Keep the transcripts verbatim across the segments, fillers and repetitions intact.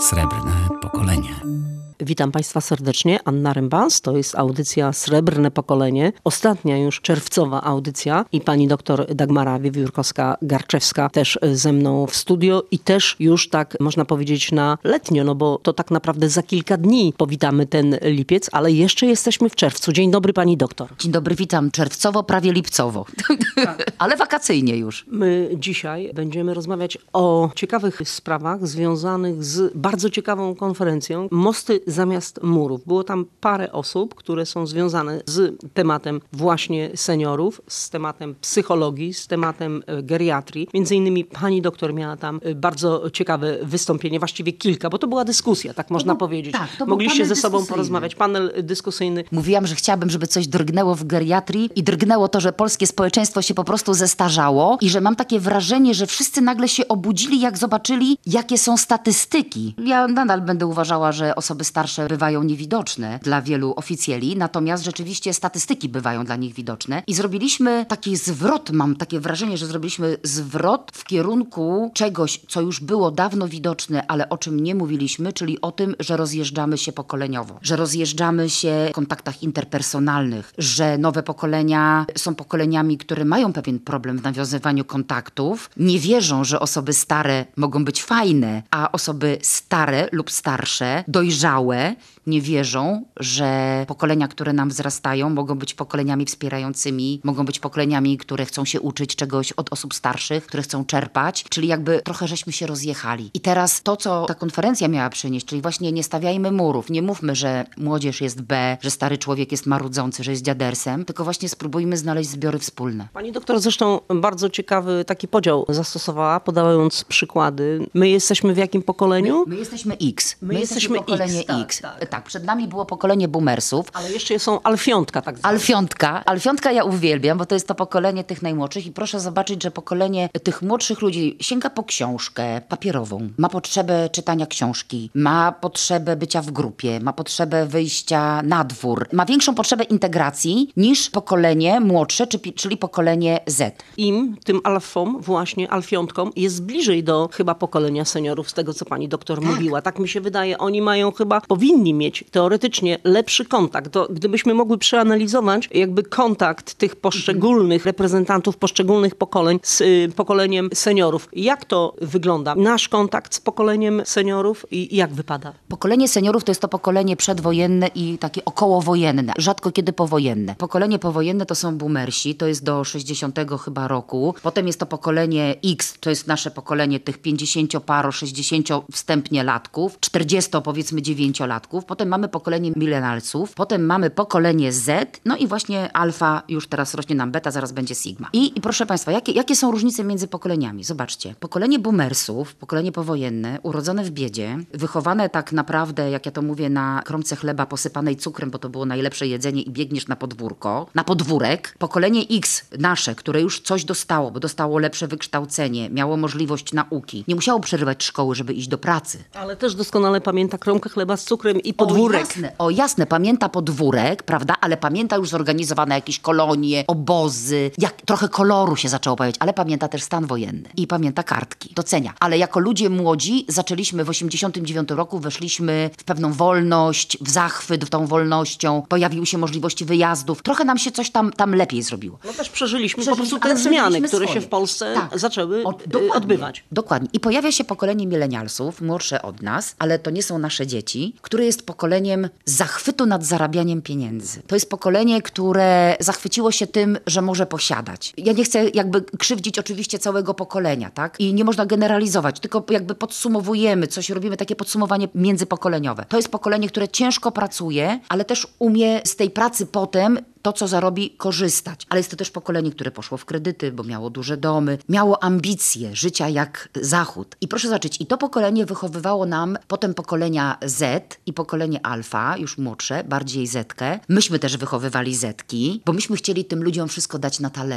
Srebrne pokolenie. Witam Państwa serdecznie. Anna Rembans, to jest audycja Srebrne Pokolenie. Ostatnia już czerwcowa audycja i pani doktor Dagmara Wiewiórkowska-Garczewska też ze mną w studio i też już tak można powiedzieć na letnio, no bo to tak naprawdę za kilka dni powitamy ten lipiec, ale jeszcze jesteśmy w czerwcu. Dzień dobry pani doktor. Dzień dobry, witam czerwcowo, prawie lipcowo, tak. Ale wakacyjnie już. My dzisiaj będziemy rozmawiać o ciekawych sprawach związanych z bardzo ciekawą konferencją Mosty zamiast murów. Było tam parę osób, które są związane z tematem właśnie seniorów, z tematem psychologii, z tematem geriatrii. Między innymi pani doktor miała tam bardzo ciekawe wystąpienie, właściwie kilka, bo to była dyskusja, tak można był, powiedzieć. Tak, to Mogliście ze sobą porozmawiać. Panel dyskusyjny. Mówiłam, że chciałabym, żeby coś drgnęło w geriatrii i drgnęło to, że polskie społeczeństwo się po prostu zestarzało i że mam takie wrażenie, że wszyscy nagle się obudzili, jak zobaczyli, jakie są statystyki. Ja nadal będę uważała, że osoby starsze bywają niewidoczne dla wielu oficjeli, natomiast rzeczywiście statystyki bywają dla nich widoczne. I zrobiliśmy taki zwrot, mam takie wrażenie, że zrobiliśmy zwrot w kierunku czegoś, co już było dawno widoczne, ale o czym nie mówiliśmy, czyli o tym, że rozjeżdżamy się pokoleniowo, że rozjeżdżamy się w kontaktach interpersonalnych, że nowe pokolenia są pokoleniami, które mają pewien problem w nawiązywaniu kontaktów, nie wierzą, że osoby stare mogą być fajne, a osoby stare lub starsze, dojrzałe, nie wierzą, że pokolenia, które nam wzrastają, mogą być pokoleniami wspierającymi, mogą być pokoleniami, które chcą się uczyć czegoś od osób starszych, które chcą czerpać, czyli jakby trochę żeśmy się rozjechali. I teraz to, co ta konferencja miała przynieść, czyli właśnie nie stawiajmy murów, nie mówmy, że młodzież jest B, że stary człowiek jest marudzący, że jest dziadersem, tylko właśnie spróbujmy znaleźć zbiory wspólne. Pani doktor zresztą bardzo ciekawy taki podział zastosowała, podając przykłady. My jesteśmy w jakim pokoleniu? My, my jesteśmy X. My, my jesteśmy pokolenie X. Tak, X. tak. tak, przed nami było pokolenie boomersów. Ale jeszcze są alfiątka tak zwane. Alfiątka. Alfiątka ja uwielbiam, bo to jest to pokolenie tych najmłodszych i proszę zobaczyć, że pokolenie tych młodszych ludzi sięga po książkę papierową, ma potrzebę czytania książki, ma potrzebę bycia w grupie, ma potrzebę wyjścia na dwór, ma większą potrzebę integracji niż pokolenie młodsze, czyli pokolenie Z. Im, tym alfom, właśnie alfiątkom, jest bliżej do chyba pokolenia seniorów, z tego co pani doktor tak. mówiła. Tak mi się wydaje, oni mają chyba, powinni mieć teoretycznie lepszy kontakt. To gdybyśmy mogły przeanalizować jakby kontakt tych poszczególnych mm. reprezentantów poszczególnych pokoleń z y, pokoleniem seniorów. Jak to wygląda? Nasz kontakt z pokoleniem seniorów i jak wypada? Pokolenie seniorów to jest to pokolenie przedwojenne i takie okołowojenne, rzadko kiedy powojenne. Pokolenie powojenne to są boomersi, to jest do sześćdziesiątego chyba roku. Potem jest to pokolenie X, to jest nasze pokolenie tych pięćdziesięcioparo, sześćdziesięcio wstępnie latków, czterdziesto powiedzmy dziewięciolatków. Potem mamy pokolenie millennialsów, potem mamy pokolenie Z, no i właśnie alfa, już teraz rośnie nam beta, zaraz będzie sigma. I, i proszę Państwa, jakie, jakie są różnice między pokoleniami? Zobaczcie, pokolenie boomersów, pokolenie powojenne, urodzone w biedzie, wychowane tak naprawdę, jak ja to mówię, na kromce chleba posypanej cukrem, bo to było najlepsze jedzenie i biegniesz na podwórko, na podwórek. Pokolenie X, nasze, które już coś dostało, bo dostało lepsze wykształcenie, miało możliwość nauki, nie musiało przerywać szkoły, żeby iść do pracy. Ale też doskonale pamięta kromkę chleba z cukrem i podwórek. O jasne, o jasne, pamięta podwórek, prawda, ale pamięta już zorganizowane jakieś kolonie, obozy, jak trochę koloru się zaczęło pojawiać, ale pamięta też stan wojenny i pamięta kartki, docenia. Ale jako ludzie młodzi zaczęliśmy w osiemdziesiątym dziewiątym roku, weszliśmy w pewną wolność, w zachwyt tą wolnością, pojawiły się możliwości wyjazdów, trochę nam się coś tam, tam lepiej zrobiło. No też przeżyliśmy, przeżyliśmy po prostu te zmiany, które swoje. się w Polsce tak. zaczęły Od, dokładnie, odbywać. Dokładnie. I pojawia się pokolenie milenialsów, młodsze od nas, ale to nie są nasze dzieci, które jest pokoleniem zachwytu nad zarabianiem pieniędzy. To jest pokolenie, które zachwyciło się tym, że może posiadać. Ja nie chcę jakby krzywdzić oczywiście całego pokolenia, tak? I nie można generalizować, tylko jakby podsumowujemy coś, robimy takie podsumowanie międzypokoleniowe. To jest pokolenie, które ciężko pracuje, ale też umie z tej pracy potem to, co zarobi, korzystać. Ale jest to też pokolenie, które poszło w kredyty, bo miało duże domy, miało ambicje życia jak Zachód. I proszę zobaczyć, i to pokolenie wychowywało nam potem pokolenia Z i pokolenie alfa, już młodsze, bardziej Zetkę. Myśmy też wychowywali Zetki, bo myśmy chcieli tym ludziom wszystko dać na talerzu.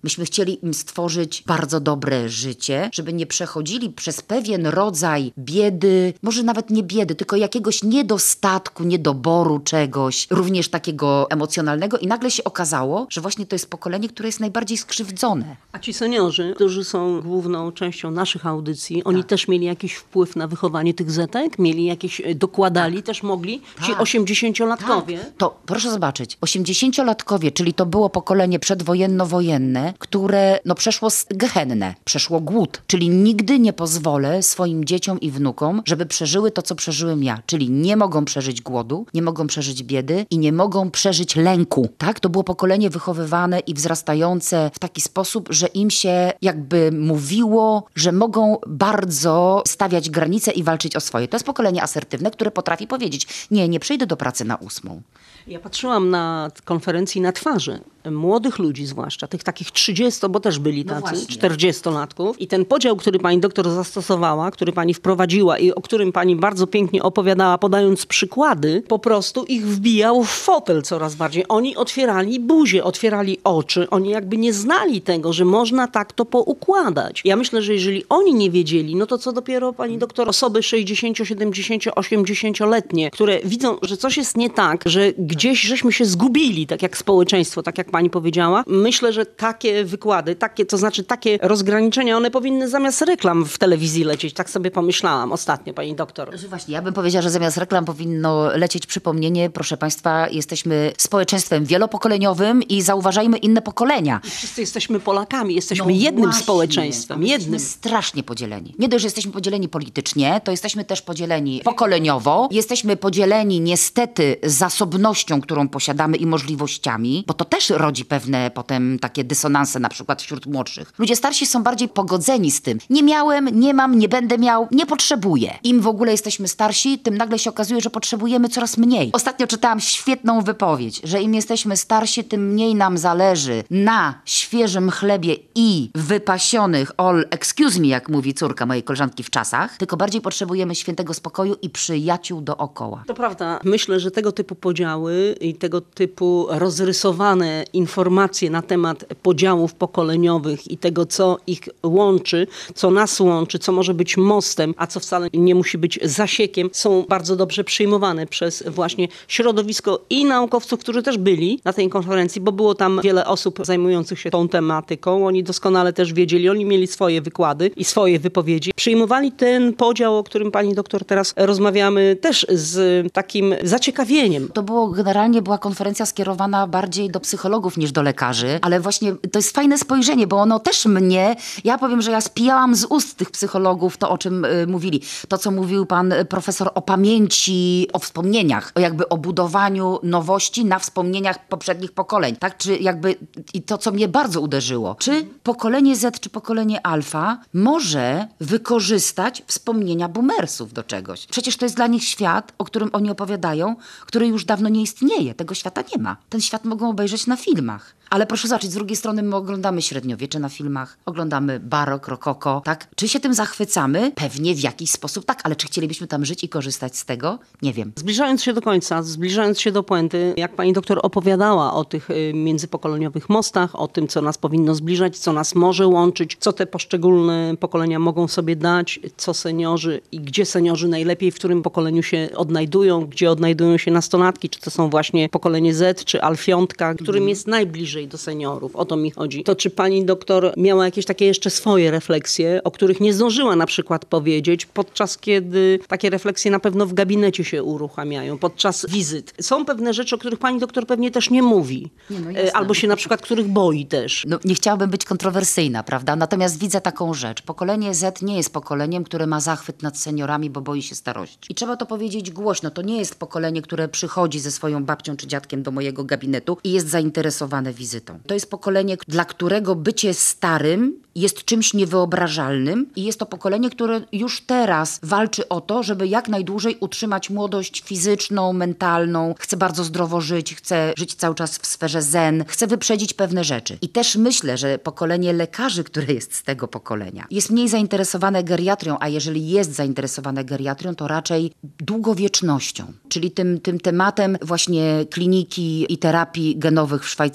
Myśmy chcieli im stworzyć bardzo dobre życie, żeby nie przechodzili przez pewien rodzaj biedy, może nawet nie biedy, tylko jakiegoś niedostatku, niedoboru czegoś, również takiego emocjonalnego i nagle się okazało, że właśnie to jest pokolenie, które jest najbardziej skrzywdzone. A ci seniorzy, którzy są główną częścią naszych audycji, oni też mieli jakiś wpływ na wychowanie tych zetek? Mieli jakieś, dokładali, tak. też mogli? Ci Tak. osiemdziesięciolatkowie? Tak. To proszę zobaczyć, osiemdziesięciolatkowie, czyli to było pokolenie przedwojenno-wojenne, które no, przeszło gehennę, przeszło głód, czyli nigdy nie pozwolę swoim dzieciom i wnukom, żeby przeżyły to, co przeżyłem ja, czyli nie mogą przeżyć głodu, nie mogą przeżyć biedy i nie mogą przeżyć lęku. Tak? To było pokolenie wychowywane i wzrastające w taki sposób, że im się jakby mówiło, że mogą bardzo stawiać granice i walczyć o swoje. To jest pokolenie asertywne, które potrafi powiedzieć, nie, nie przyjdę do pracy na ósmą. Ja patrzyłam na konferencji na twarzy młodych ludzi zwłaszcza, tych takich trzydziestu, bo też byli No tacy, właśnie. czterdziestolatków. I ten podział, który pani doktor zastosowała, który pani wprowadziła i o którym pani bardzo pięknie opowiadała, podając przykłady, po prostu ich wbijał w fotel coraz bardziej. Oni otwierali buzię, otwierali oczy. Oni jakby nie znali tego, że można tak to poukładać. Ja myślę, że jeżeli oni nie wiedzieli, no to co dopiero pani doktor, osoby sześćdziesięcio-, siedemdziesięcio-, osiemdziesięcioletnie, które widzą, że coś jest nie tak, że gdzieś żeśmy się zgubili, tak jak społeczeństwo, tak jak pani powiedziała. Myślę, że takie wykłady, takie, to znaczy takie rozgraniczenia, one powinny zamiast reklam w telewizji lecieć. Tak sobie pomyślałam ostatnio, pani doktor. Że właśnie, ja bym powiedziała, że zamiast reklam powinno lecieć przypomnienie, proszę państwa, jesteśmy społeczeństwem wielopokoleniowym i zauważajmy inne pokolenia. I wszyscy jesteśmy Polakami, jesteśmy No jednym właśnie, społeczeństwem, jednym. Jesteśmy strasznie podzieleni. Nie dość, że jesteśmy podzieleni politycznie, to jesteśmy też podzieleni pokoleniowo. Jesteśmy podzieleni niestety zasobnością, którą posiadamy i możliwościami, bo to też rodzi pewne potem takie dysonanse na przykład wśród młodszych. Ludzie starsi są bardziej pogodzeni z tym. Nie miałem, nie mam, nie będę miał, nie potrzebuję. Im w ogóle jesteśmy starsi, tym nagle się okazuje, że potrzebujemy coraz mniej. Ostatnio czytałam świetną wypowiedź, że im jesteśmy starsi, tym mniej nam zależy na świeżym chlebie i wypasionych all excuse me, jak mówi córka mojej koleżanki w czasach, tylko bardziej potrzebujemy świętego spokoju i przyjaciół dookoła. To prawda. Myślę, że tego typu podziały i tego typu rozrysowane informacje na temat podziałów pokoleniowych i tego, co ich łączy, co nas łączy, co może być mostem, a co wcale nie musi być zasiekiem, są bardzo dobrze przyjmowane przez właśnie środowisko i naukowców, którzy też byli na tej konferencji, bo było tam wiele osób zajmujących się tą tematyką. Oni doskonale też wiedzieli, oni mieli swoje wykłady i swoje wypowiedzi. Przyjmowali ten podział, o którym pani doktor teraz rozmawiamy, też z takim zaciekawieniem. To było generalnie, była konferencja skierowana bardziej do psychologów niż do lekarzy, ale właśnie to jest fajne spojrzenie, bo ono też mnie, ja powiem, że ja spijałam z ust tych psychologów to, o czym y, mówili. To, co mówił pan profesor o pamięci, o wspomnieniach, o jakby o budowaniu nowości na wspomnieniach poprzednich pokoleń, tak? Czy jakby, i to, co mnie bardzo uderzyło, czy pokolenie Z, czy pokolenie Alfa może wykorzystać wspomnienia boomersów do czegoś? Przecież to jest dla nich świat, o którym oni opowiadają, który już dawno nie istnieje. Tego świata nie ma. Ten świat mogą obejrzeć na filmach. Ale proszę zobaczyć, z drugiej strony my oglądamy średniowiecze na filmach, oglądamy barok, rokoko, tak? Czy się tym zachwycamy? Pewnie w jakiś sposób tak, ale czy chcielibyśmy tam żyć i korzystać z tego? Nie wiem. Zbliżając się do końca, zbliżając się do puenty, jak pani doktor opowiadała o tych y, międzypokoleniowych mostach, o tym, co nas powinno zbliżać, co nas może łączyć, co te poszczególne pokolenia mogą sobie dać, co seniorzy i gdzie seniorzy najlepiej w którym pokoleniu się odnajdują, gdzie odnajdują się nastolatki, czy to są właśnie pokolenie Z, czy alfiątka, którym jest najbliżej do seniorów. O to mi chodzi. To czy pani doktor miała jakieś takie jeszcze swoje refleksje, o których nie zdążyła na przykład powiedzieć, podczas kiedy takie refleksje na pewno w gabinecie się uruchamiają, podczas wizyt. Są pewne rzeczy, o których pani doktor pewnie też nie mówi. Nie, no jasne. Albo się na przykład których boi też. No, nie chciałabym być kontrowersyjna, prawda? Natomiast widzę taką rzecz. Pokolenie Z nie jest pokoleniem, które ma zachwyt nad seniorami, bo boi się starości. I trzeba to powiedzieć głośno. To nie jest pokolenie, które przychodzi ze swoją babcią czy dziadkiem do mojego gabinetu i jest zainteresowane wizytą. To jest pokolenie, dla którego bycie starym jest czymś niewyobrażalnym i jest to pokolenie, które już teraz walczy o to, żeby jak najdłużej utrzymać młodość fizyczną, mentalną, chce bardzo zdrowo żyć, chce żyć cały czas w sferze zen, chce wyprzedzić pewne rzeczy. I też myślę, że pokolenie lekarzy, które jest z tego pokolenia, jest mniej zainteresowane geriatrią, a jeżeli jest zainteresowane geriatrią, to raczej długowiecznością, czyli tym, tym tematem właśnie kliniki i terapii genowych w Szwajcarii. Ja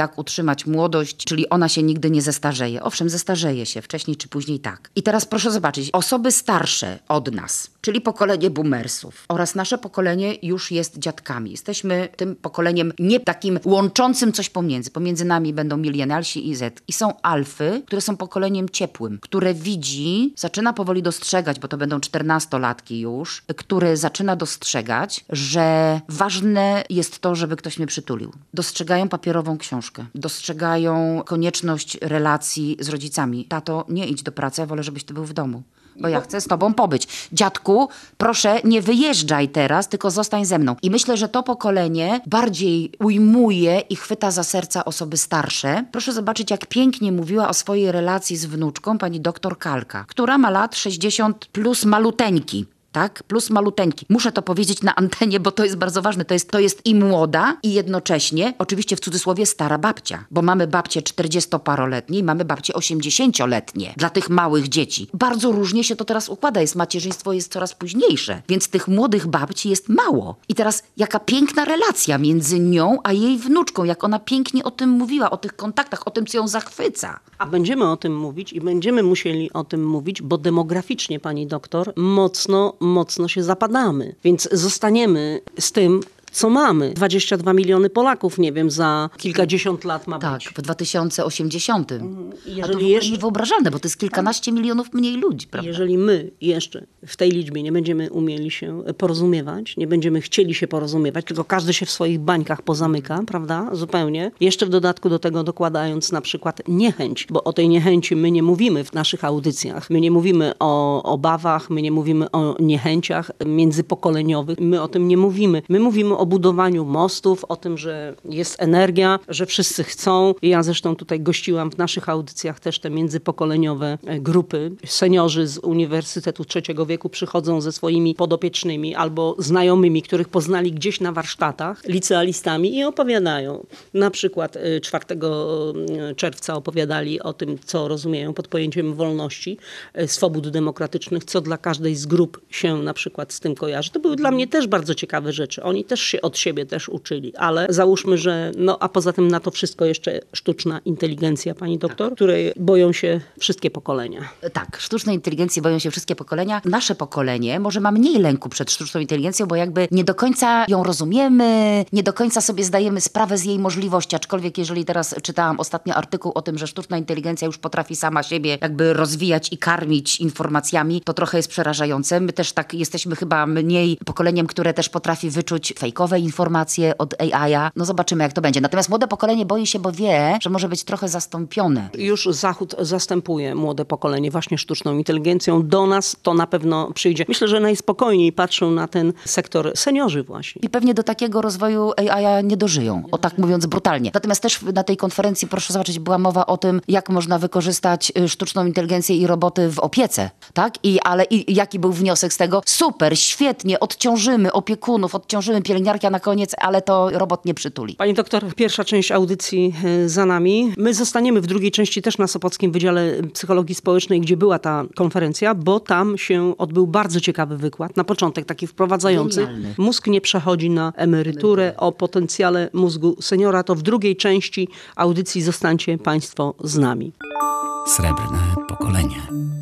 jak utrzymać młodość, czyli ona się nigdy nie zestarzeje. Owszem, zestarzeje się, wcześniej czy później tak. I teraz proszę zobaczyć, osoby starsze od nas, czyli pokolenie boomersów oraz nasze pokolenie już jest dziadkami. Jesteśmy tym pokoleniem nie takim łączącym coś pomiędzy. Pomiędzy nami będą milenialsi i Z. I są alfy, które są pokoleniem ciepłym, które widzi, zaczyna powoli dostrzegać, bo to będą czternastolatki już, który zaczyna dostrzegać, że ważne jest to, żeby ktoś mnie przytulił. Dostrzegają papierową książkę. Dostrzegają konieczność relacji z rodzicami. Tato, nie idź do pracy, ja wolę, żebyś ty był w domu. Bo ja chcę z tobą pobyć. Dziadku, proszę, nie wyjeżdżaj teraz, tylko zostań ze mną. I myślę, że to pokolenie bardziej ujmuje i chwyta za serca osoby starsze. Proszę zobaczyć, jak pięknie mówiła o swojej relacji z wnuczką pani doktor Kalka, która ma lat sześćdziesiąt plus maluteńki. Tak? Plus maluteńki. Muszę to powiedzieć na antenie, bo to jest bardzo ważne. To jest, to jest i młoda, i jednocześnie, oczywiście w cudzysłowie, stara babcia. Bo mamy babcie czterdziestoparoletnie i mamy babcie osiemdziesięcioletnie dla tych małych dzieci. Bardzo różnie się to teraz układa. Jest macierzyństwo jest coraz późniejsze, więc tych młodych babci jest mało. I teraz jaka piękna relacja między nią a jej wnuczką, jak ona pięknie o tym mówiła, o tych kontaktach, o tym, co ją zachwyca. A będziemy o tym mówić i będziemy musieli o tym mówić, bo demograficznie, pani doktor, mocno, mocno się zapadamy. Więc zostaniemy z tym, co mamy. dwadzieścia dwa miliony Polaków, nie wiem, za kilkadziesiąt lat ma Tak, być. w dwa tysiące osiemdziesiątym. Mhm. A to Jeżeli w ogóle jeszcze- niewyobrażalne, bo to jest kilkanaście milionów mniej ludzi, prawda? Jeżeli my jeszcze w tej liczbie nie będziemy umieli się porozumiewać, nie będziemy chcieli się porozumiewać, tylko każdy się w swoich bańkach pozamyka, prawda? Zupełnie. Jeszcze w dodatku do tego dokładając na przykład niechęć, bo o tej niechęci my nie mówimy w naszych audycjach. My nie mówimy o obawach, my nie mówimy o niechęciach międzypokoleniowych, my o tym nie mówimy. My mówimy o budowaniu mostów, o tym, że jest energia, że wszyscy chcą. Ja zresztą tutaj gościłam w naszych audycjach też te międzypokoleniowe grupy. Seniorzy z Uniwersytetu Trzeciego Wieku przychodzą ze swoimi podopiecznymi albo znajomymi, których poznali gdzieś na warsztatach, licealistami i opowiadają. Na przykład czwartego czerwca opowiadali o tym, co rozumieją pod pojęciem wolności, swobód demokratycznych, co dla każdej z grup się na przykład z tym kojarzy. To były dla mnie też bardzo ciekawe rzeczy. Oni też się od siebie też uczyli, ale załóżmy, że no a poza tym na to wszystko jeszcze sztuczna inteligencja, pani doktor, której boją się wszystkie pokolenia. Tak, sztucznej inteligencji boją się wszystkie pokolenia. Nasze pokolenie może ma mniej lęku przed sztuczną inteligencją, bo jakby nie do końca ją rozumiemy, nie do końca sobie zdajemy sprawę z jej możliwości, aczkolwiek jeżeli teraz czytałam ostatnio artykuł o tym, że sztuczna inteligencja już potrafi sama siebie jakby rozwijać i karmić informacjami, to trochę jest przerażające. My też tak jesteśmy chyba mniej pokoleniem, które też potrafi wyczuć fejkowe informacje od A I a. No zobaczymy, jak to będzie. Natomiast młode pokolenie boi się, bo wie, że może być trochę zastąpione. Już Zachód zastępuje młode pokolenie właśnie sztuczną inteligencją. Do nas to na pewno przyjdzie. Myślę, że najspokojniej patrzą na ten sektor seniorzy właśnie. I pewnie do takiego rozwoju A I a nie dożyją, o tak mówiąc brutalnie. Natomiast też na tej konferencji, proszę zobaczyć, była mowa o tym, jak można wykorzystać y, sztuczną inteligencję i roboty w opiece, tak? I, ale i, jaki był wniosek z tego? Super, świetnie, odciążymy opiekunów, odciążymy pielęgniarki, a na koniec, ale to robot nie przytuli. Pani doktor, pierwsza część audycji e, za nami. My zostaniemy w drugiej części też na Sopockim Wydziale Psychologii Społecznej, gdzie była ta konferencja, bo tam się odbył bardzo ciekawy wykład. Na początek taki wprowadzający. Genialny. Mózg nie przechodzi na emeryturę, o potencjale mózgu seniora. To w drugiej części audycji zostańcie państwo z nami. Srebrne pokolenie.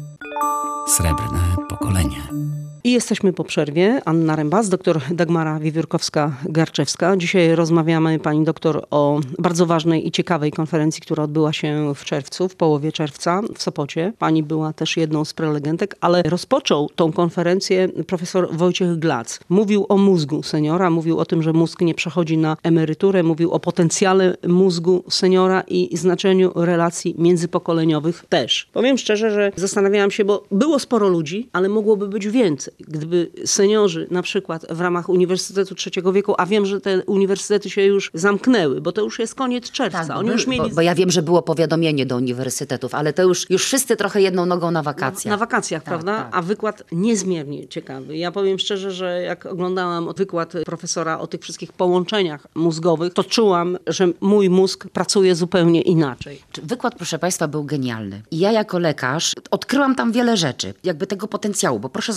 Srebrne pokolenie. I jesteśmy po przerwie. Anna Rembas, doktor Dagmara Wiewiórkowska-Garczewska. Dzisiaj rozmawiamy, pani doktor, o bardzo ważnej i ciekawej konferencji, która odbyła się w czerwcu, w połowie czerwca w Sopocie. Pani była też jedną z prelegentek, ale rozpoczął tą konferencję profesor Wojciech Glac. Mówił o mózgu seniora, mówił o tym, że mózg nie przechodzi na emeryturę, mówił o potencjale mózgu seniora i znaczeniu relacji międzypokoleniowych też. Powiem szczerze, że zastanawiałam się, bo było sporo ludzi, ale mogłoby być więcej. Gdyby seniorzy na przykład w ramach Uniwersytetu Trzeciego Wieku, a wiem, że te uniwersytety się już zamknęły, bo to już jest koniec czerwca. Tak, Oni bo, już mieli... bo, bo ja wiem, że było powiadomienie do uniwersytetów, ale to już, już wszyscy trochę jedną nogą na wakacjach. Na wakacjach, Tak, prawda? tak. A wykład niezmiernie ciekawy. Ja powiem szczerze, że jak oglądałam wykład profesora o tych wszystkich połączeniach mózgowych, to czułam, że mój mózg pracuje zupełnie inaczej. Wykład, proszę państwa, był genialny. I ja jako lekarz odkryłam tam wiele rzeczy, jakby tego potencjału, bo proszę zobaczyć.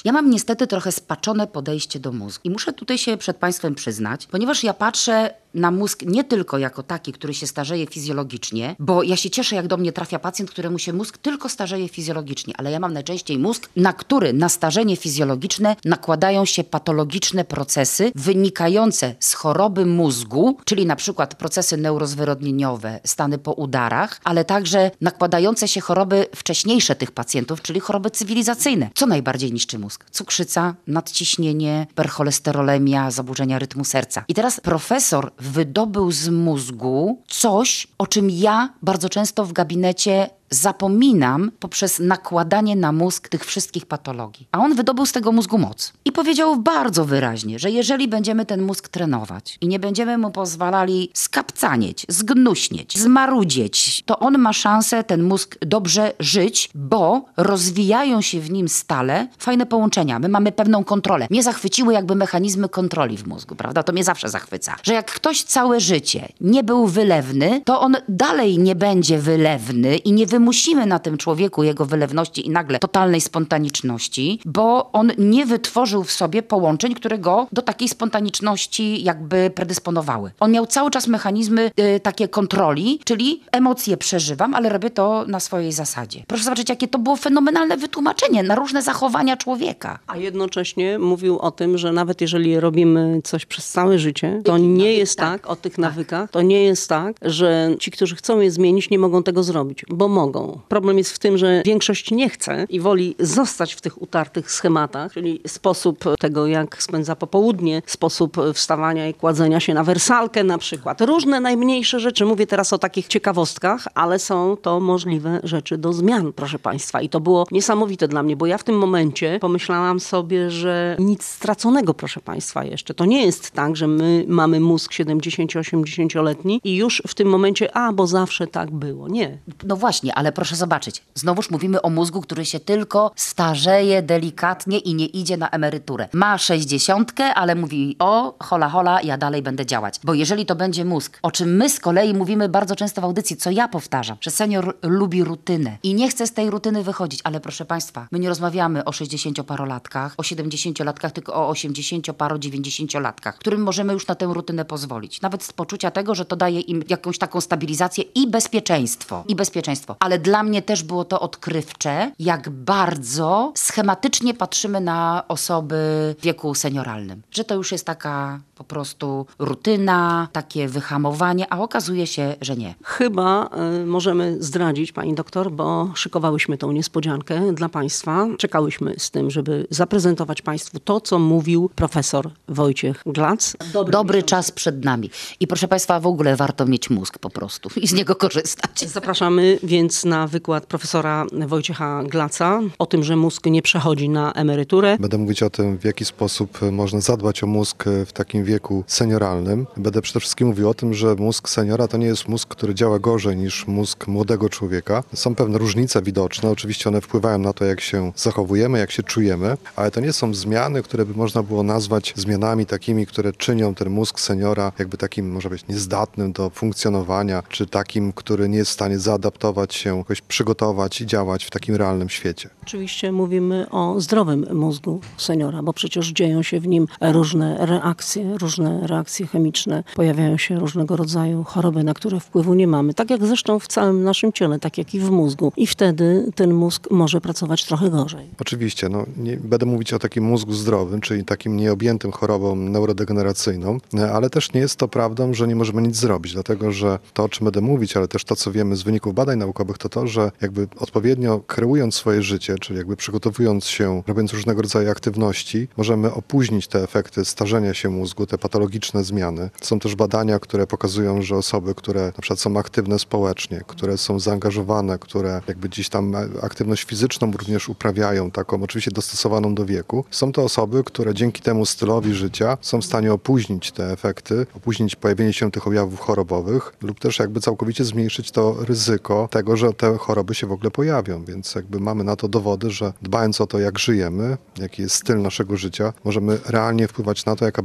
Ja mam niestety trochę spaczone podejście do mózgu. I muszę tutaj się przed Państwem przyznać, ponieważ ja patrzę na mózg nie tylko jako taki, który się starzeje fizjologicznie, bo ja się cieszę, jak do mnie trafia pacjent, któremu się mózg tylko starzeje fizjologicznie, ale ja mam najczęściej mózg, na który na starzenie fizjologiczne nakładają się patologiczne procesy wynikające z choroby mózgu, czyli na przykład procesy neurozwyrodnieniowe, stany po udarach, ale także nakładające się choroby wcześniejsze tych pacjentów, czyli choroby cywilizacyjne. Co najbardziej niszczy mózg? Cukrzyca, nadciśnienie, hipercholesterolemia, zaburzenia rytmu serca. I teraz profesor wydobył z mózgu coś, o czym ja bardzo często w gabinecie zapominam poprzez nakładanie na mózg tych wszystkich patologii. A on wydobył z tego mózgu moc. I powiedział bardzo wyraźnie, że jeżeli będziemy ten mózg trenować i nie będziemy mu pozwalali skapcanieć, zgnuśnieć, zmarudzieć, to on ma szansę, ten mózg, dobrze żyć, bo rozwijają się w nim stale fajne połączenia. My mamy pewną kontrolę. Mnie zachwyciły jakby mechanizmy kontroli w mózgu, prawda? To mnie zawsze zachwyca. Że jak ktoś całe życie nie był wylewny, to on dalej nie będzie wylewny i nie wymusimy na tym człowieku jego wylewności i nagle totalnej spontaniczności, bo on nie wytworzył w sobie połączeń, które go do takiej spontaniczności jakby predysponowały. On miał cały czas mechanizmy y, takie kontroli, czyli emocje przeżywam, ale robię to na swojej zasadzie. Proszę zobaczyć, jakie to było fenomenalne wytłumaczenie na różne zachowania człowieka. A jednocześnie mówił o tym, że nawet jeżeli robimy coś przez całe życie, to nie jest tak, tak o tych nawykach, to nie jest tak, że ci, którzy chcą je zmienić, nie mogą tego zrobić, bo mogą. Problem jest w tym, że większość nie chce i woli zostać w tych utartych schematach, czyli sposób tego, jak spędza popołudnie, sposób wstawania i kładzenia się na wersalkę na przykład. Różne najmniejsze rzeczy. Mówię teraz o takich ciekawostkach, ale są to możliwe rzeczy do zmian, proszę Państwa. I to było niesamowite dla mnie, bo ja w tym momencie pomyślałam sobie, że nic straconego, proszę Państwa, jeszcze. To nie jest tak, że my mamy mózg siedemdziesięcio-osiemdziesięcioletni i już w tym momencie, a, bo zawsze tak było. Nie. No właśnie, ale proszę zobaczyć, znowuż mówimy o mózgu, który się tylko starzeje delikatnie i nie idzie na emeryturę. Ma sześćdziesiątkę, ale mówi, o, hola, hola, ja dalej będę działać. Bo jeżeli to będzie mózg, o czym my z kolei mówimy bardzo często w audycji, co ja powtarzam, że senior lubi rutynę i nie chce z tej rutyny wychodzić, ale proszę Państwa, my nie rozmawiamy o sześćdziesięcioparolatkach, o siedemdziesięciolatkach, tylko o osiemdziesięcioparo, dziewięćdziesięciolatkach, którym możemy już na tę rutynę pozwolić. Nawet z poczucia tego, że to daje im jakąś taką stabilizację i bezpieczeństwo. I bezpieczeństwo. Ale dla mnie też było to odkrywcze, jak bardzo schematycznie patrzymy na osoby w wieku senioralnym. Że to już jest taka po prostu rutyna, takie wyhamowanie, a okazuje się, że nie. Chyba y, możemy zdradzić, pani doktor, bo szykowałyśmy tą niespodziankę dla Państwa. Czekałyśmy z tym, żeby zaprezentować Państwu to, co mówił profesor Wojciech Glac. Dobry, Dobry czas przed nami. I proszę Państwa, w ogóle warto mieć mózg po prostu i z niego korzystać. Zapraszamy więc na wykład profesora Wojciecha Glaca o tym, że mózg nie przechodzi na emeryturę. Będę mówić o tym, w jaki sposób można zadbać o mózg w takim wieku senioralnym. Będę przede wszystkim mówił o tym, że mózg seniora to nie jest mózg, który działa gorzej niż mózg młodego człowieka. Są pewne różnice widoczne, oczywiście one wpływają na to, jak się zachowujemy, jak się czujemy, ale to nie są zmiany, które by można było nazwać zmianami takimi, które czynią ten mózg seniora jakby takim, może być, niezdatnym do funkcjonowania, czy takim, który nie jest w stanie zaadaptować się, jakoś przygotować i działać w takim realnym świecie. Oczywiście mówimy o zdrowym mózgu seniora, bo przecież dzieją się w nim różne reakcje, różne reakcje chemiczne, pojawiają się różnego rodzaju choroby, na które wpływu nie mamy. Tak jak zresztą w całym naszym ciele, tak jak i w mózgu. I wtedy ten mózg może pracować trochę gorzej. Oczywiście, no, nie, będę mówić o takim mózgu zdrowym, czyli takim nieobjętym chorobą neurodegeneracyjną, ale też nie jest to prawdą, że nie możemy nic zrobić, dlatego że to, o czym będę mówić, ale też to, co wiemy z wyników badań naukowych, to to, że jakby odpowiednio kreując swoje życie, czyli jakby przygotowując się, robiąc różnego rodzaju aktywności, możemy opóźnić te efekty starzenia się mózgu, te patologiczne zmiany. Są też badania, które pokazują, że osoby, które na przykład są aktywne społecznie, które są zaangażowane, które jakby gdzieś tam aktywność fizyczną również uprawiają, taką oczywiście dostosowaną do wieku, są to osoby, które dzięki temu stylowi życia są w stanie opóźnić te efekty, opóźnić pojawienie się tych objawów chorobowych lub też jakby całkowicie zmniejszyć to ryzyko tego, że te choroby się w ogóle pojawią, więc jakby mamy na to dowody, że dbając o to, jak żyjemy, jaki jest styl naszego życia, możemy realnie wpływać na to, jaka będzie kondycja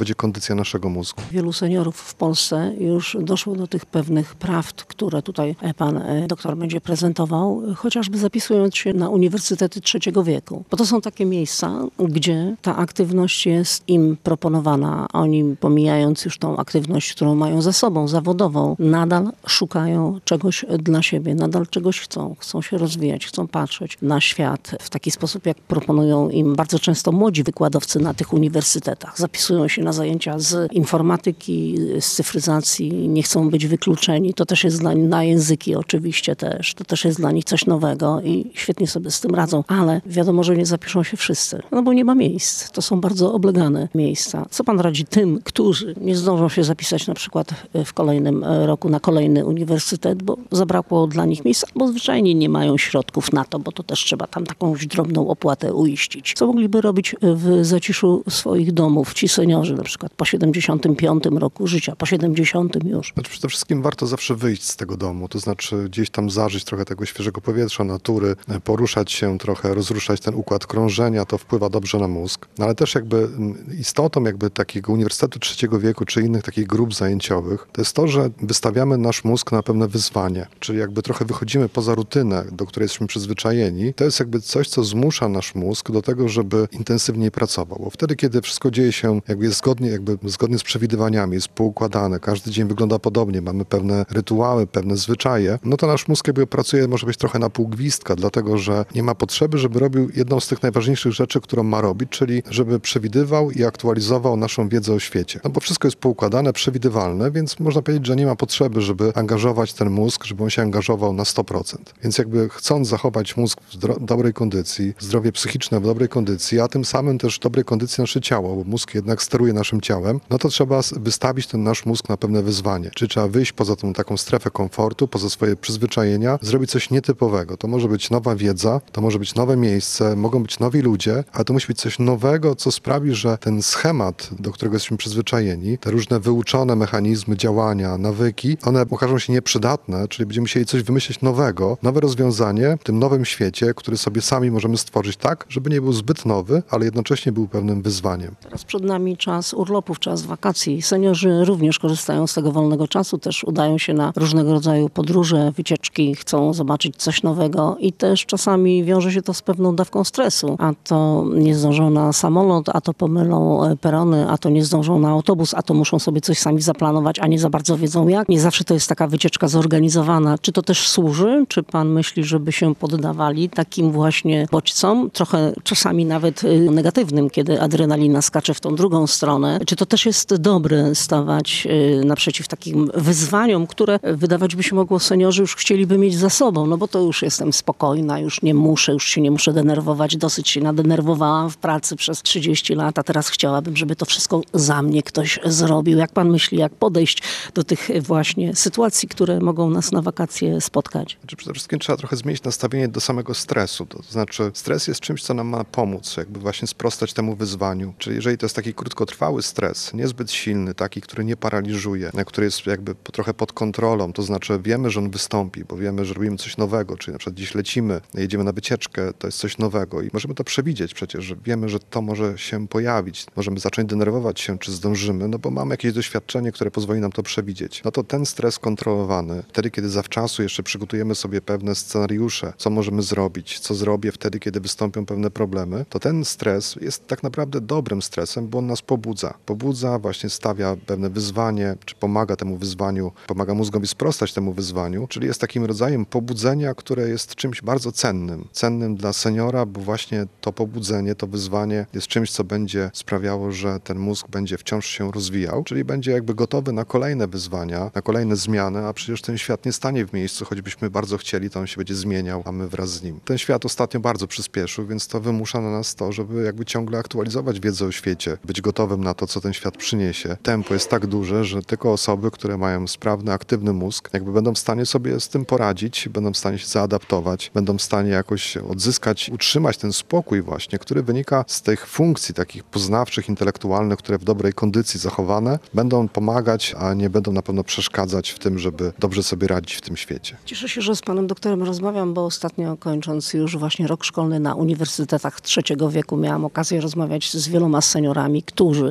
funkcja naszego mózgu. Wielu seniorów w Polsce już doszło do tych pewnych prawd, które tutaj pan doktor będzie prezentował, chociażby zapisując się na uniwersytety trzeciego wieku. Bo to są takie miejsca, gdzie ta aktywność jest im proponowana. Oni, pomijając już tą aktywność, którą mają za sobą, zawodową, nadal szukają czegoś dla siebie, nadal czegoś chcą. Chcą się rozwijać, chcą patrzeć na świat w taki sposób, jak proponują im bardzo często młodzi wykładowcy na tych uniwersytetach. Zapisują się na zajęcia z informatyki, z cyfryzacji, nie chcą być wykluczeni. To też jest dla nich, na języki oczywiście też, to też jest dla nich coś nowego i świetnie sobie z tym radzą, ale wiadomo, że nie zapiszą się wszyscy, no bo nie ma miejsc. To są bardzo oblegane miejsca. Co pan radzi tym, którzy nie zdążą się zapisać na przykład w kolejnym roku na kolejny uniwersytet, bo zabrakło dla nich miejsca, bo zwyczajnie nie mają środków na to, bo to też trzeba tam taką drobną opłatę uiścić. Co mogliby robić w zaciszu swoich domów ci seniorzy, na przykład po siedemdziesiątym piątym roku życia, po siedemdziesiątym już? Znaczy, przede wszystkim warto zawsze wyjść z tego domu, to znaczy gdzieś tam zażyć trochę tego świeżego powietrza, natury, poruszać się trochę, rozruszać ten układ krążenia, to wpływa dobrze na mózg. No ale też jakby istotą jakby takiego Uniwersytetu Trzeciego Wieku, czy innych takich grup zajęciowych, to jest to, że wystawiamy nasz mózg na pewne wyzwanie, czyli jakby trochę wychodzimy poza rutynę, do której jesteśmy przyzwyczajeni. To jest jakby coś, co zmusza nasz mózg do tego, żeby intensywniej pracował, bo wtedy, kiedy wszystko dzieje się jakby jest zgodnie, jakby zgodnie z przewidywaniami, jest poukładane, każdy dzień wygląda podobnie, mamy pewne rytuały, pewne zwyczaje, no to nasz mózg jakby pracuje, może być trochę na pół gwizdka, dlatego, że nie ma potrzeby, żeby robił jedną z tych najważniejszych rzeczy, którą ma robić, czyli żeby przewidywał i aktualizował naszą wiedzę o świecie. No bo wszystko jest poukładane, przewidywalne, więc można powiedzieć, że nie ma potrzeby, żeby angażować ten mózg, żeby on się angażował na sto procent. Więc jakby chcąc zachować mózg w dro- dobrej kondycji, zdrowie psychiczne w dobrej kondycji, a tym samym też w dobrej kondycji nasze ciało, bo mózg jednak steruje naszym ciałem, no to trzeba wystawić ten nasz mózg na pewne wyzwanie. Czyli trzeba wyjść poza tą taką strefę komfortu, poza swoje przyzwyczajenia, zrobić coś nietypowego. To może być nowa wiedza, to może być nowe miejsce, mogą być nowi ludzie, ale to musi być coś nowego, co sprawi, że ten schemat, do którego jesteśmy przyzwyczajeni, te różne wyuczone mechanizmy działania, nawyki, one okażą się nieprzydatne, czyli będziemy musieli coś wymyślić nowego, nowe rozwiązanie w tym nowym świecie, który sobie sami możemy stworzyć tak, żeby nie był zbyt nowy, ale jednocześnie był pewnym wyzwaniem. Teraz przed nami czas urlopów, czas wakacji. Seniorzy również korzystają z tego wolnego czasu, też udają się na różnego rodzaju podróże, wycieczki, chcą zobaczyć coś nowego i też czasami wiąże się to z pewną dawką stresu. A to nie zdążą na samolot, a to pomylą perony, a to nie zdążą na autobus, a to muszą sobie coś sami zaplanować, a nie za bardzo wiedzą jak. Nie zawsze to jest taka wycieczka zorganizowana. Czy to też służy? Czy pan myśli, żeby się poddawali takim właśnie bodźcom, trochę czasami nawet negatywnym, kiedy adrenalina skacze w tą drugą stronę? Czy to też jest dobre stawać naprzeciw takim wyzwaniom, które wydawać by się mogło seniorzy już chcieliby mieć za sobą, no bo to już jestem spokojna, już nie muszę, już się nie muszę denerwować, dosyć się nadenerwowałam w pracy przez trzydzieści lat, a teraz chciałabym, żeby to wszystko za mnie ktoś zrobił. Jak pan myśli, jak podejść do tych właśnie sytuacji, które mogą nas na wakacje spotkać? Znaczy, przede wszystkim trzeba trochę zmienić nastawienie do samego stresu. To znaczy stres jest czymś, co nam ma pomóc, jakby właśnie sprostać temu wyzwaniu. Czyli jeżeli to jest taki krótkotrwały stres, niezbyt silny, taki, który nie paraliżuje, który jest jakby trochę pod kontrolą, to znaczy wiemy, że on wystąpi, bo wiemy, że robimy coś nowego, czyli na przykład dziś lecimy, jedziemy na wycieczkę, to jest coś nowego i możemy to przewidzieć przecież, że wiemy, że to może się pojawić. Możemy zacząć denerwować się, czy zdążymy, no bo mamy jakieś doświadczenie, które pozwoli nam to przewidzieć. No to ten stres kontrolowany, wtedy, kiedy zawczasu jeszcze przygotujemy sobie pewne scenariusze, co możemy zrobić, co zrobię wtedy, kiedy wystąpią pewne problemy, to ten stres jest tak naprawdę dobrym stresem, bo on nas pobudza. Pobudza, właśnie stawia pewne wyzwanie, czy pomaga temu wyzwaniu, pomaga mózgowi sprostać temu wyzwaniu, czyli jest takim rodzajem pobudzenia, które jest czymś bardzo cennym. Cennym dla seniora, bo właśnie to pobudzenie, to wyzwanie jest czymś, co będzie sprawiało, że ten mózg będzie wciąż się rozwijał, czyli będzie jakby gotowy na kolejne wyzwania, na kolejne zmiany, a przecież ten świat nie stanie w miejscu, choćbyśmy bardzo chcieli, to on się będzie zmieniał, a my wraz z nim. Ten świat ostatnio bardzo przyspieszył, więc to wymusza na nas to, żeby jakby ciągle aktualizować wiedzę o świecie, być gotowym na to, co ten świat przyniesie. Tempo jest tak duże, że tylko osoby, które mają sprawny, aktywny mózg, jakby będą w stanie sobie z tym poradzić, będą w stanie się zaadaptować, będą w stanie jakoś odzyskać, utrzymać ten spokój właśnie, który wynika z tych funkcji takich poznawczych, intelektualnych, które w dobrej kondycji zachowane będą pomagać, a nie będą na pewno przeszkadzać w tym, żeby dobrze sobie radzić w tym świecie. Cieszę się, że z panem doktorem rozmawiam, bo ostatnio kończąc już właśnie rok szkolny na uniwersytetach trzeciego wieku miałam okazję rozmawiać z wieloma seniorami, którzy zadali mi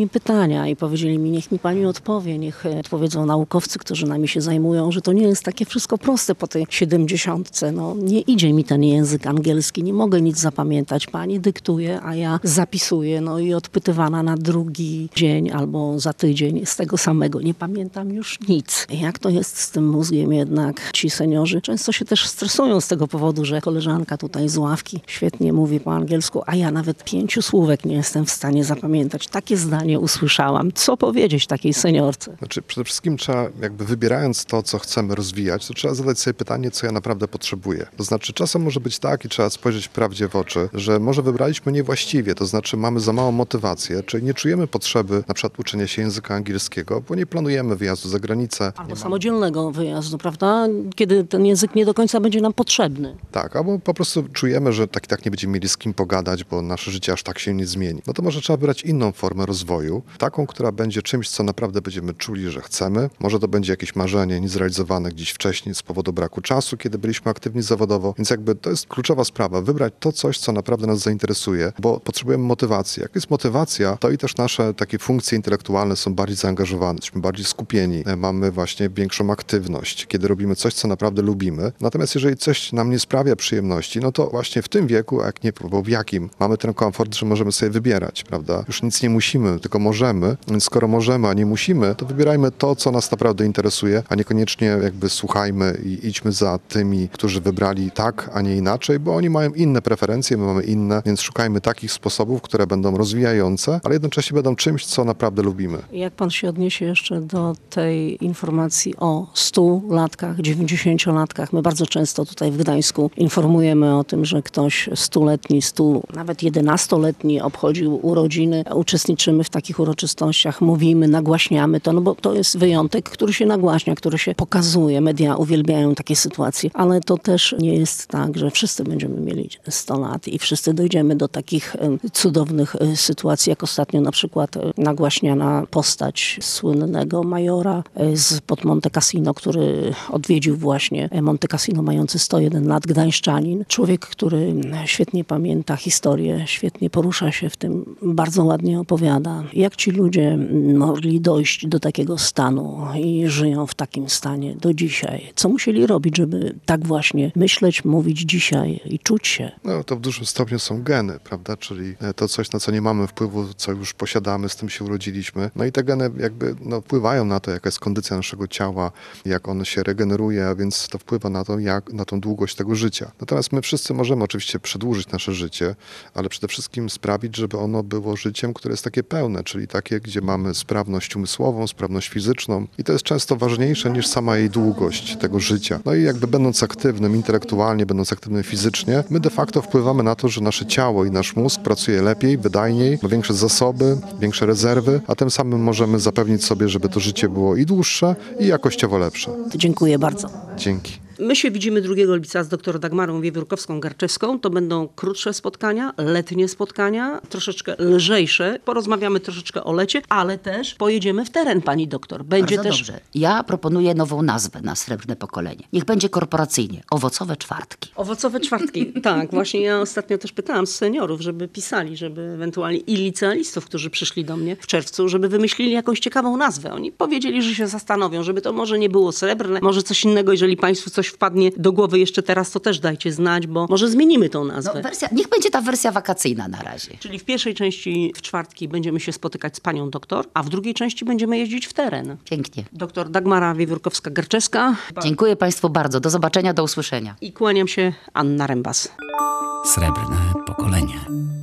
mi pytania i powiedzieli mi, niech mi pani odpowie, niech odpowiedzą naukowcy, którzy nami się zajmują, że to nie jest takie wszystko proste po tej siedemdziesiątce. No, nie idzie mi ten język angielski, nie mogę nic zapamiętać. Pani dyktuje, a ja zapisuję, no i odpytywana na drugi dzień albo za tydzień z tego samego. Nie pamiętam już nic. Jak to jest z tym mózgiem jednak? Ci seniorzy często się też stresują z tego powodu, że koleżanka tutaj z ławki świetnie mówi po angielsku, a ja nawet pięciu słówek nie jestem w stanie zapamiętać. Takie zdanie usłyszałam. Co powiedzieć takiej seniorce? Znaczy, przede wszystkim trzeba, jakby wybierając to, co chcemy rozwijać, to trzeba zadać sobie pytanie, co ja naprawdę potrzebuję. To znaczy, czasem może być tak i trzeba spojrzeć prawdzie w oczy, że może wybraliśmy niewłaściwie, to znaczy mamy za małą motywację, czyli nie czujemy potrzeby na przykład uczenia się języka angielskiego, bo nie planujemy wyjazdu za granicę. Albo samodzielnego wyjazdu, prawda? Kiedy ten język nie do końca będzie nam potrzebny. Tak, albo po prostu czujemy, że tak i tak nie będziemy mieli z kim pogadać, bo nasze życie aż tak się nie zmieni. No to może trzeba wybrać inną formę rozwoju, taką, która będzie czymś, co naprawdę będziemy czuli, że chcemy. Może to będzie jakieś marzenie niezrealizowane gdzieś wcześniej z powodu braku czasu, kiedy byliśmy aktywni zawodowo. Więc jakby to jest kluczowa sprawa, wybrać to coś, co naprawdę nas zainteresuje, bo potrzebujemy motywacji. Jak jest motywacja, to i też nasze takie funkcje intelektualne są bardziej zaangażowane, jesteśmy bardziej skupieni, mamy właśnie większą aktywność, kiedy robimy coś, co naprawdę lubimy. Natomiast jeżeli coś nam nie sprawia przyjemności, no to właśnie w tym wieku, a jak nie, bo w jakim, mamy ten komfort, że możemy sobie wybierać, prawda? Już nic nie musimy, tylko możemy, więc skoro możemy, a nie musimy, to wybierajmy to, co nas naprawdę interesuje, a niekoniecznie jakby słuchajmy i idźmy za tymi, którzy wybrali tak, a nie inaczej, bo oni mają inne preferencje, my mamy inne, więc szukajmy takich sposobów, które będą rozwijające, ale jednocześnie będą czymś, co naprawdę lubimy. Jak pan się odniesie jeszcze do tej informacji o stu latkach, dziewięćdziesięciolatkach? My bardzo często tutaj w Gdańsku informujemy o tym, że ktoś stuletni, stu, nawet jedenastoletni obchodził urodziny. Uczestniczymy w takich uroczystościach, mówimy, nagłaśniamy to, no bo to jest wyjątek, który się nagłaśnia, który się pokazuje. Media uwielbiają takie sytuacje, ale to też nie jest tak, że wszyscy będziemy mieli sto lat i wszyscy dojdziemy do takich cudownych sytuacji, jak ostatnio na przykład nagłaśniana postać słynnego majora spod Monte Cassino, który odwiedził właśnie Monte Cassino, mający sto jeden lat, gdańszczanin. Człowiek, który świetnie pamięta historię, świetnie porusza się w tym, bardzo ładnie opowiada. Jak ci ludzie mogli dojść do takiego stanu i żyją w takim stanie do dzisiaj? Co musieli robić, żeby tak właśnie myśleć, mówić dzisiaj i czuć się? No to w dużym stopniu są geny, prawda? Czyli to coś, na co nie mamy wpływu, co już posiadamy, z tym się urodziliśmy. No i te geny jakby no, wpływają na to, jaka jest kondycja naszego ciała, jak ono się regeneruje, a więc to wpływa na to, jak, na tą długość tego życia. Natomiast my wszyscy możemy oczywiście przedłużyć nasze życie, ale przede wszystkim sprawić, żeby ono było życiem, które jest takie pełne, czyli takie, gdzie mamy sprawność umysłową, sprawność fizyczną i to jest często ważniejsze niż sama jej długość tego życia. No i jakby będąc aktywnym intelektualnie, będąc aktywnym fizycznie, my de facto wpływamy na to, że nasze ciało i nasz mózg pracuje lepiej, wydajniej, ma większe zasoby, większe rezerwy, a tym samym możemy zapewnić sobie, żeby to życie było i dłuższe, i jakościowo lepsze. Dziękuję bardzo. Dzięki. My się widzimy drugiego lipca z dr Dagmarą Wiewiórkowską-Garczewską. To będą krótsze spotkania, letnie spotkania, troszeczkę lżejsze. Porozmawiamy troszeczkę o lecie, ale też pojedziemy w teren, pani doktor. Będzie Bardzo też... dobrze. Ja proponuję nową nazwę na Srebrne Pokolenie. Niech będzie korporacyjnie. Owocowe czwartki. Owocowe czwartki. Tak, właśnie ja ostatnio też pytałam seniorów, żeby pisali, żeby ewentualnie i licealistów, którzy przyszli do mnie w czerwcu, żeby wymyślili jakąś ciekawą nazwę. Oni powiedzieli, że się zastanowią, żeby to może nie było srebrne, może coś innego, jeżeli państwu coś wpadnie do głowy jeszcze teraz, to też dajcie znać, bo może zmienimy tą nazwę. No, wersja, niech będzie ta wersja wakacyjna na razie. Czyli w pierwszej części w czwartki będziemy się spotykać z panią doktor, a w drugiej części będziemy jeździć w teren. Pięknie. Doktor Dagmara Wiewiórkowska-Garczewska. Dziękuję państwu bardzo. Do zobaczenia, do usłyszenia. I kłaniam się, Anna Rembas. Srebrne pokolenie.